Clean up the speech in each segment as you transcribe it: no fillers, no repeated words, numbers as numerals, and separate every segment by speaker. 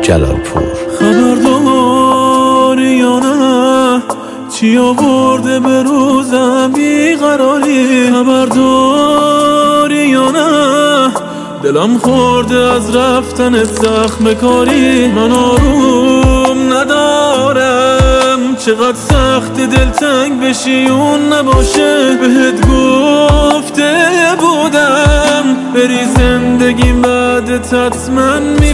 Speaker 1: جلالپور.
Speaker 2: خبرداری یا نه چی آورده به روزم بیقراری؟ خبرداری یا نه دلم خورده از رفتنت زخم کاری؟ من آروم ندارم چقدر سخت دلتنگ بشی اون نباشه. بهت گفته بودم بری زندگیم بعدت حتما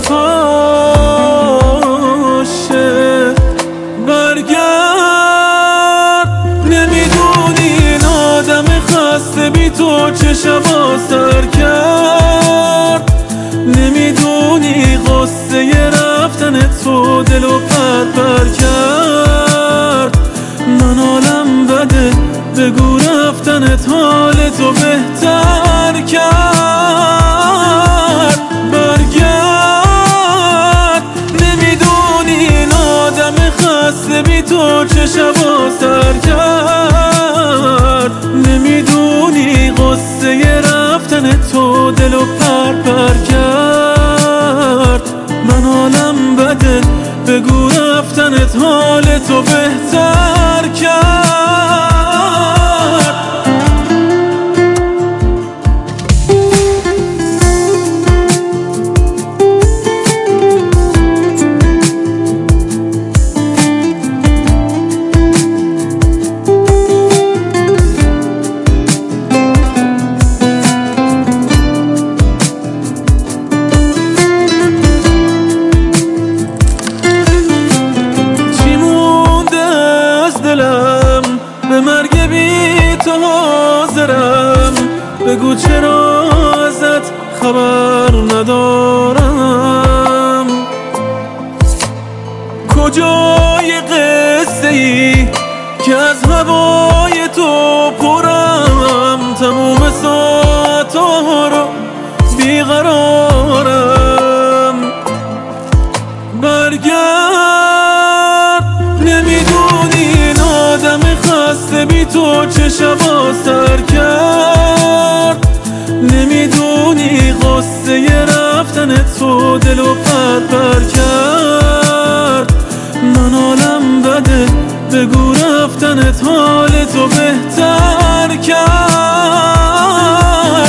Speaker 2: میپاشه. برگرد نمیدونی این آدم خسته بی تو چه شبا سر کرد. نمیدونی غصه رفتن تو دلو پر کرد. من حالم بده بگو رفتنت حال تو بهتر کرد. برگرد نمیدونی این آدم خسته بی تو چه شبا سر کرد. نمیدونی غصه رفتن تو دلو پر کرد. من حالم بده بگو رفتنت حال تو بهتر کرد. به مرگ بی تو حاضرم بگو چرا ازت خبر ندارم. کجای قصه ای که از هوای تو پرم؟ تموم ساعتها رو بیقرارم. برگرد نمیدونی این آدم خسته بی تو چه شبا سر کرد. نمیدونی غصه رفتن تو دلو پر کرد. من حالم بده بگو رفتنت حال تو بهتر کرد.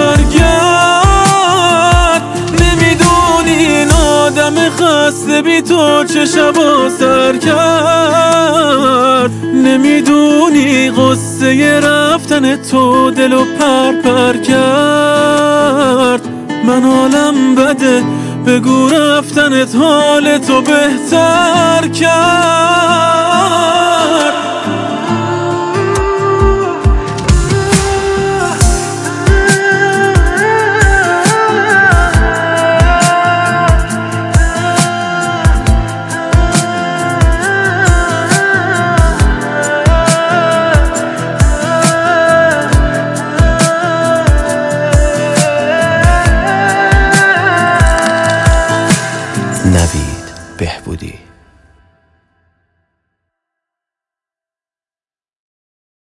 Speaker 2: برگرد نمیدونی این آدم خسته بی تو چه شبا سر کرد. نمیدونی غصه رفتن تو دلو پر کرد. من حالم بده بگو رفتنت حال تو بهتر کرد.